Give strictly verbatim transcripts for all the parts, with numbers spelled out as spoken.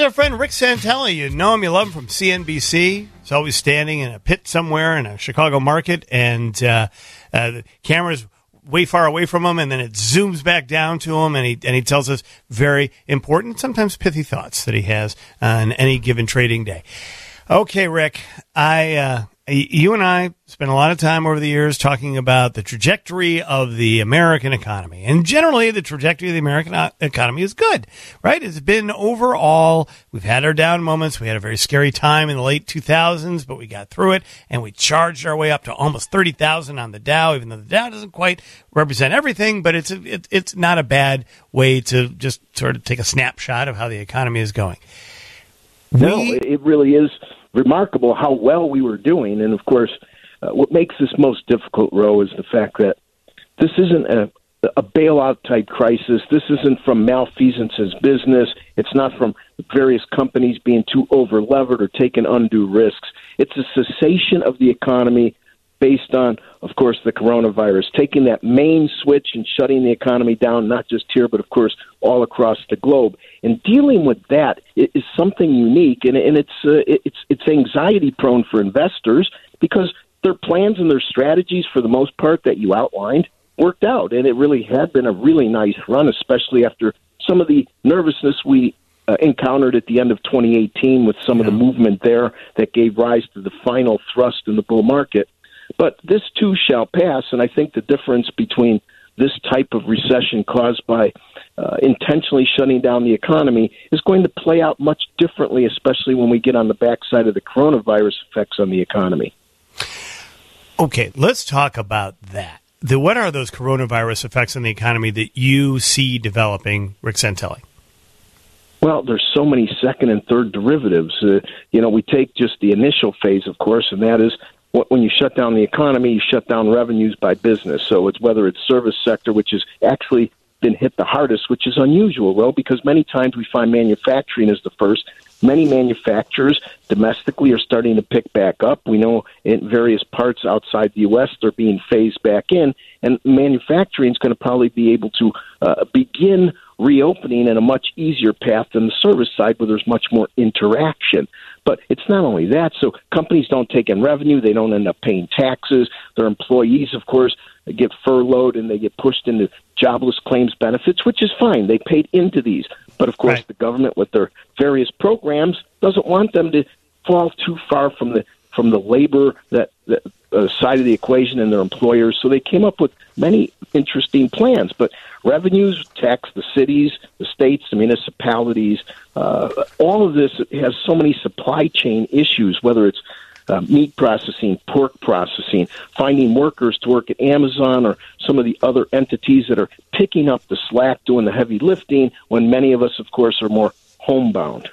our friend Rick Santelli. You know him, you love him from C N B C. He's always standing in a pit somewhere in a Chicago market, and uh, uh, the camera's way far away from him, and then it zooms back down to him, and he and he tells us very important, sometimes pithy thoughts that he has on any given trading day. Okay, Rick, I uh, you and I spent a lot of time over the years talking about the trajectory of the American economy, and generally the trajectory of the American economy is good, right? It's been overall, we've had our down moments. We had a very scary time in the late two thousands, but we got through it, and we charged our way up to almost thirty thousand on the Dow, even though the Dow doesn't quite represent everything, but it's a, it, it's not a bad way to just sort of take a snapshot of how the economy is going. No, we, it really is remarkable how well we were doing. And, of course, uh, what makes this most difficult, Ro, is the fact that this isn't a, a bailout-type crisis. This isn't from malfeasances business. It's not from various companies being too over-levered or taking undue risks. It's a cessation of the economy based on, of course, the coronavirus, taking that main switch and shutting the economy down, not just here, but, of course, all across the globe. And dealing with that is something unique, and, and it's, uh, it's, it's anxiety-prone for investors because their plans and their strategies, for the most part, that you outlined, worked out. And it really had been a really nice run, especially after some of the nervousness we uh, encountered at the end of twenty eighteen with some yeah. of the movement there that gave rise to the final thrust in the bull market. But this too shall pass, and I think the difference between this type of recession caused by uh, intentionally shutting down the economy is going to play out much differently, especially when we get on the backside of the coronavirus effects on the economy. Okay, let's talk about that. The, what are those coronavirus effects on the economy that you see developing, Rick Santelli? Well, there's so many second and third derivatives. Uh, you know, we take just the initial phase, of course, and that is when you shut down the economy, you shut down revenues by business. So it's whether it's service sector, which has actually been hit the hardest, which is unusual, well, because many times we find manufacturing is the first. Many manufacturers domestically are starting to pick back up. We know in various parts outside the U S they're being phased back in, and manufacturing is going to probably be able to uh, begin reopening in a much easier path than the service side where there's much more interaction. But it's not only that. So companies don't take in revenue. They don't end up paying taxes. Their employees, of course, get furloughed and they get pushed into jobless claims benefits, which is fine. They paid into these. But, of course, right. the government with their various programs doesn't want them to fall too far from the from the labor that, that uh, side of the equation and their employers. So they came up with many interesting plans. But revenues tax the cities, the states, the municipalities. Uh, all of this has so many supply chain issues, whether it's uh, meat processing, pork processing, finding workers to work at Amazon or some of the other entities that are picking up the slack, doing the heavy lifting, when many of us, of course, are more homebound.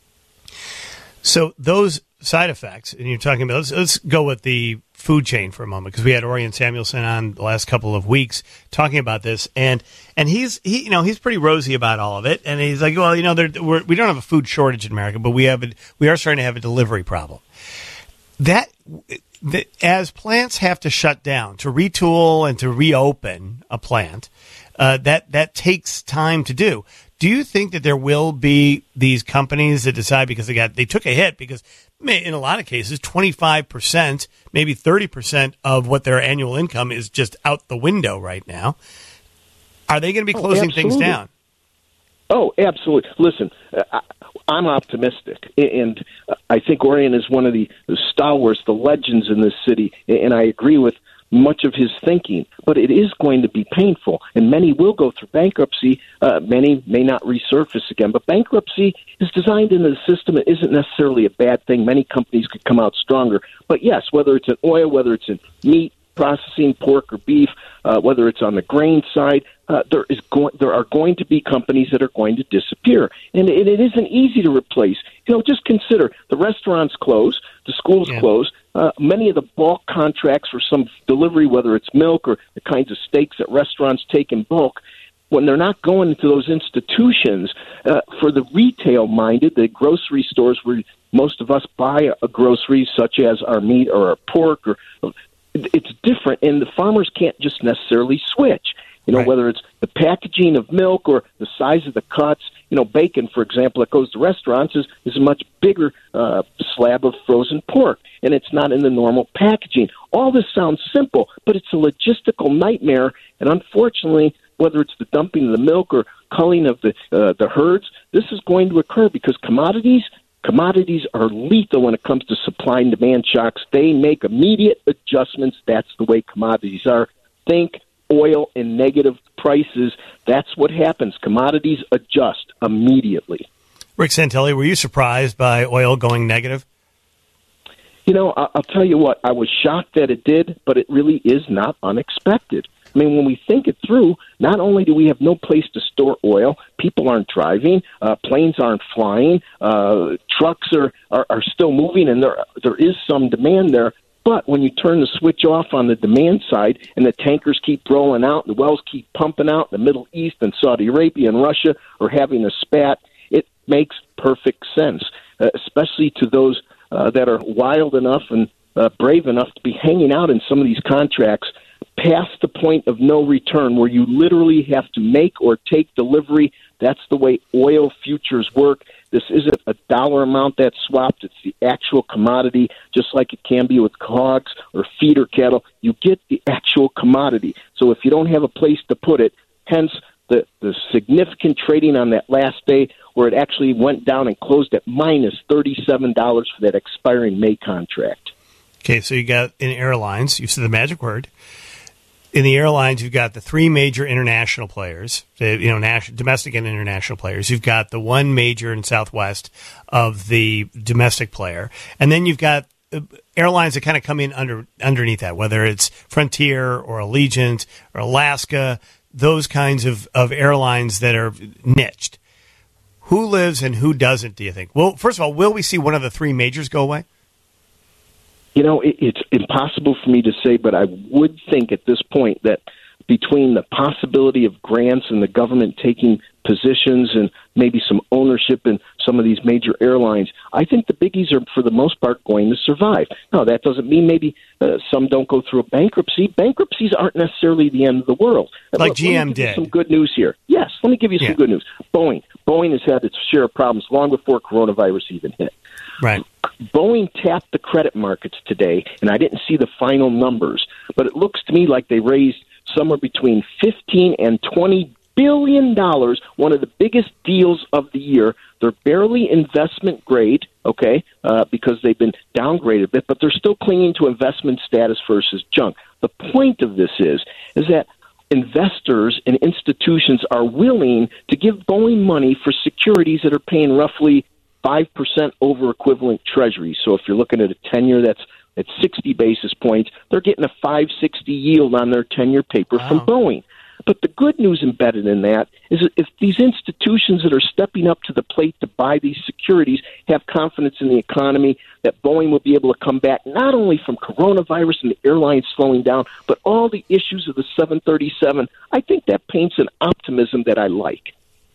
So those side effects, and you're talking about, let's, let's go with the food chain for a moment, because we had Orion Samuelson on the last couple of weeks talking about this, and and he's he you know he's pretty rosy about all of it, and he's like, well, you know, there, we're, we don't have a food shortage in America, but we have a, we are starting to have a delivery problem. That, that as plants have to shut down to retool and to reopen a plant, uh, that that takes time to do. Do you think that there will be these companies that decide, because they got they took a hit, because in a lot of cases twenty-five percent, maybe thirty percent of what their annual income is just out the window right now? Are they going to be closing oh, things down? Oh, absolutely. Listen, I, I'm optimistic, and I think Orion is one of the, the stalwarts, the legends in this city, and I agree with much of his thinking, but it is going to be painful, and many will go through bankruptcy. Uh, many may not resurface again, but bankruptcy is designed into the system. It isn't necessarily a bad thing. Many companies could come out stronger, but yes, whether it's in oil, whether it's in meat processing, pork or beef, uh, whether it's on the grain side, uh, there is going there are going to be companies that are going to disappear, and it, it isn't easy to replace. You know, just consider the restaurants close, the schools yeah. close. Uh, many of the bulk contracts for some delivery, whether it's milk or the kinds of steaks that restaurants take in bulk, when they're not going into those institutions, uh, for the retail-minded, the grocery stores where most of us buy a groceries, such as our meat or our pork, or it's different, and the farmers can't just necessarily switch. You know, right. whether it's the packaging of milk or the size of the cuts. You know, bacon, for example, that goes to restaurants is, is a much bigger uh, slab of frozen pork, and it's not in the normal packaging. All this sounds simple, but it's a logistical nightmare, and unfortunately, whether it's the dumping of the milk or culling of the uh, the herds, this is going to occur because commodities commodities are lethal when it comes to supply and demand shocks. They make immediate adjustments. That's the way commodities are. Think oil and negative prices. That's what happens. Commodities adjust immediately. Rick Santelli, were you surprised by oil going negative? You know, I'll tell you what, I was shocked that it did, but it really is not unexpected. I mean, when we think it through, not only do we have no place to store oil, people aren't driving, uh, planes aren't flying, uh, trucks are, are, are still moving, and there there is some demand there. But when you turn the switch off on the demand side and the tankers keep rolling out, the wells keep pumping out, the Middle East and Saudi Arabia and Russia are having a spat, it makes perfect sense, uh, especially to those uh, that are wild enough and uh, brave enough to be hanging out in some of these contracts past the point of no return where you literally have to make or take delivery. That's the way oil futures work. This isn't a dollar amount that's swapped. It's the actual commodity, just like it can be with hogs or feeder cattle. You get the actual commodity. So if you don't have a place to put it, hence the, the significant trading on that last day where it actually went down and closed at minus thirty-seven dollars for that expiring May contract. Okay, so you got in airlines, you said the magic word. In the airlines, you've got the three major international players, you know, national, domestic and international players. You've got the one major in Southwest of the domestic player. And then you've got airlines that kind of come in under underneath that, whether it's Frontier or Allegiant or Alaska, those kinds of, of airlines that are niched. Who lives and who doesn't, do you think? Well, first of all, will we see one of the three majors go away? You know, it, it's impossible for me to say, but I would think at this point that between the possibility of grants and the government taking positions and maybe some ownership in some of these major airlines, I think the biggies are, for the most part, going to survive. Now, that doesn't mean maybe uh, some don't go through a bankruptcy. Bankruptcies aren't necessarily the end of the world. Like let, G M let me give did. You some good news here. Yes, let me give you some yeah. good news. Boeing. Boeing has had its share of problems long before coronavirus even hit. Right. Boeing tapped the credit markets today, and I didn't see the final numbers, but it looks to me like they raised somewhere between fifteen and twenty billion dollars, one of the biggest deals of the year. They're barely investment grade, okay, uh, because they've been downgraded a bit, but they're still clinging to investment status versus junk. The point of this is, is that investors and institutions are willing to give Boeing money for securities that are paying roughly five percent over equivalent treasuries. So if you're looking at a ten-year that's at sixty basis points, they're getting a five sixty yield on their ten-year paper wow. from Boeing. But the good news embedded in that is that if these institutions that are stepping up to the plate to buy these securities have confidence in the economy, that Boeing will be able to come back not only from coronavirus and the airlines slowing down, but all the issues of the seven thirty-seven, I think that paints an optimism that I like.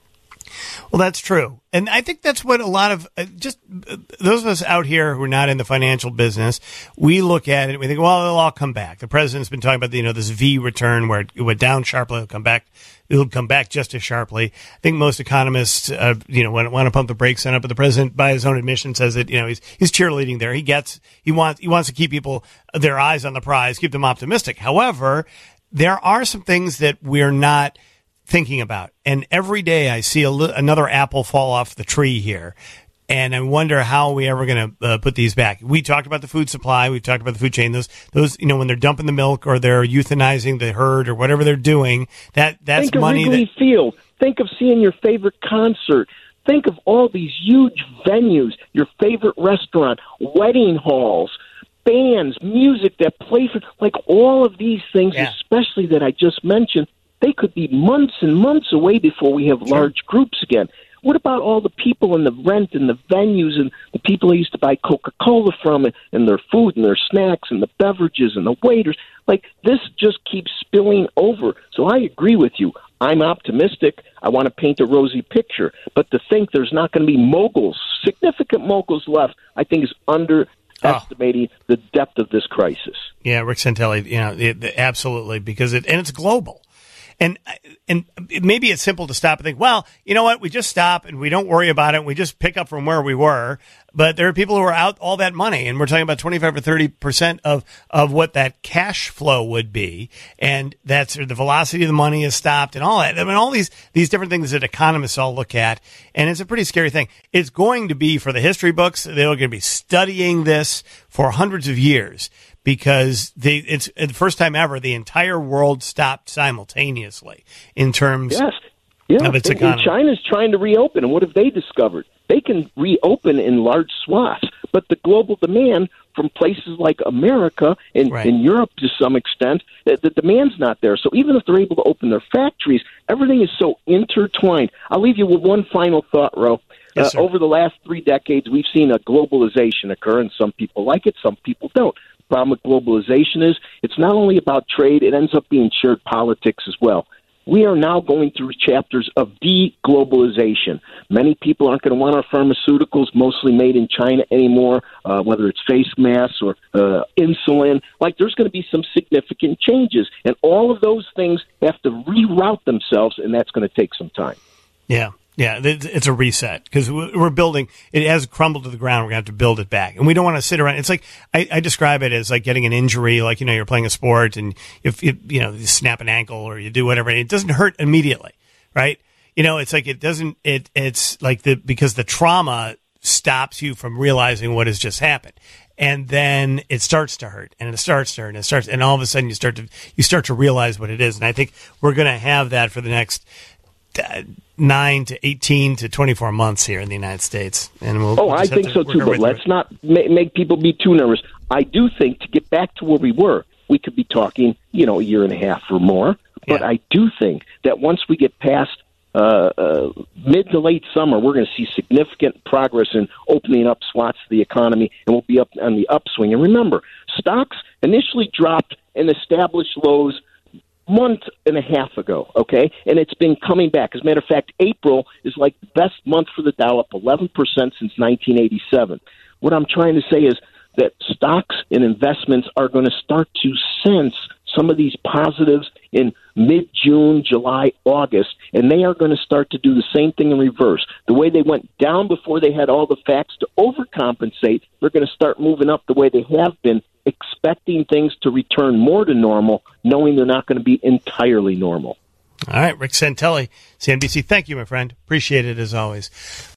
Well, that's true. And I think that's what a lot of uh, just uh, those of us out here who are not in the financial business, we look at it and we think, well, it'll all come back. The president's been talking about, you know, this V return where it went down sharply, it'll come back. It'll come back just as sharply. I think most economists, uh, you know, want, want to pump the brakes on it, but the president, by his own admission, says that, you know, he's, he's cheerleading there. He gets, he wants, he wants to keep people, their eyes on the prize, keep them optimistic. However, there are some things that we're not thinking about. And every day I see a li- another apple fall off the tree here. And I wonder how are we ever going to uh, put these back. We talked about the food supply. We've talked about the food chain. Those, those, you know, when they're dumping the milk or they're euthanizing the herd or whatever they're doing, that that's Think of money. Wrigley that Field. Think of seeing your favorite concert. Think of all these huge venues, your favorite restaurant, wedding halls, bands, music that play for, like all of these things, yeah. especially that I just mentioned. They could be months and months away before we have Sure. large groups again. What about all the people and the rent and the venues and the people I used to buy Coca-Cola from and, and their food and their snacks and the beverages and the waiters? Like, this just keeps spilling over. So I agree with you. I'm optimistic. I want to paint a rosy picture. But to think there's not going to be moguls, significant moguls left, I think is underestimating oh. the depth of this crisis. Yeah, Rick Santelli, you know, it, it, absolutely, because it, and it's global. And and maybe it's simple to stop and think, well, you know what? We just stop and we don't worry about it. We just pick up from where we were. But there are people who are out all that money, and we're talking about twenty-five or thirty percent of, of what that cash flow would be. And that's the velocity of the money is stopped and all that. I mean, all these, these different things that economists all look at. And it's a pretty scary thing. It's going to be for the history books. They're going to be studying this for hundreds of years because they, it's the first time ever the entire world stopped simultaneously in terms yes. yeah. of its and, economy. And China's trying to reopen. And what have they discovered? They can reopen in large swaths, but the global demand from places like America and, right. and Europe to some extent, the, the demand's not there. So even if they're able to open their factories, everything is so intertwined. I'll leave you with one final thought, Ro. Yes, uh, over the last three decades, we've seen a globalization occur, and some people like it, some people don't. The problem with globalization is it's not only about trade, it ends up being shared politics as well. We are now going through chapters of de-globalization. Many people aren't going to want our pharmaceuticals mostly made in China anymore, uh, whether it's face masks or uh, insulin. Like, there's going to be some significant changes, and all of those things have to reroute themselves, and that's going to take some time. Yeah. Yeah, it's a reset because we're building. It has crumbled to the ground. We're going to have to build it back, and we don't want to sit around. It's like I, I describe it as like getting an injury, like you know you're playing a sport, and if you, you know you snap an ankle or you do whatever, it doesn't hurt immediately, right? You know, it's like it doesn't. It it's like the because the trauma stops you from realizing what has just happened, and then it starts to hurt, and it starts to hurt, and it starts, and all of a sudden you start to you start to realize what it is, and I think we're going to have that for the next Uh, nine to eighteen to twenty-four months here in the United States. And we'll, oh, we'll I think so too, but let's not ma- make people be too nervous. I do think to get back to where we were, we could be talking, you know, a year and a half or more. But yeah. I do think that once we get past uh, uh, mid to late summer, we're going to see significant progress in opening up swaths of the economy, and we'll be up on the upswing. And remember, stocks initially dropped and established lows month and a half ago, okay? And it's been coming back. As a matter of fact, April is like the best month for the Dow, up eleven percent since nineteen eighty-seven. What I'm trying to say is that stocks and investments are going to start to sense some of these positives in mid-June, July, August, and they are going to start to do the same thing in reverse. The way they went down before they had all the facts to overcompensate, they're going to start moving up the way they have been, expecting things to return more to normal, knowing they're not going to be entirely normal. All right, Rick Santelli, C N B C. Thank you, my friend. Appreciate it as always.